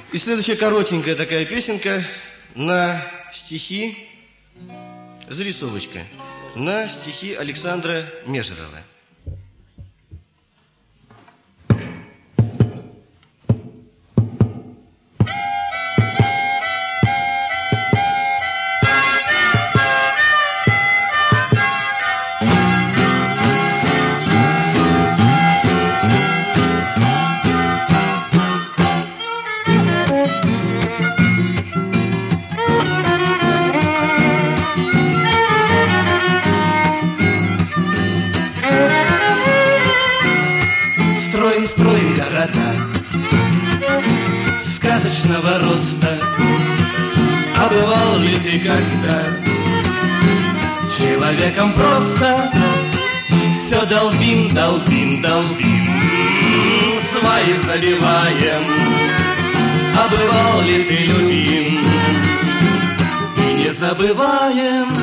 И следующая коротенькая такая песенка на стихи, зарисовочка, на стихи Александра Межерова. Строим города сказочного роста. А бывал ли ты когда человеком просто? Все долбим, долбим, долбим, сваи забиваем. А бывал ли ты любим и не забываем?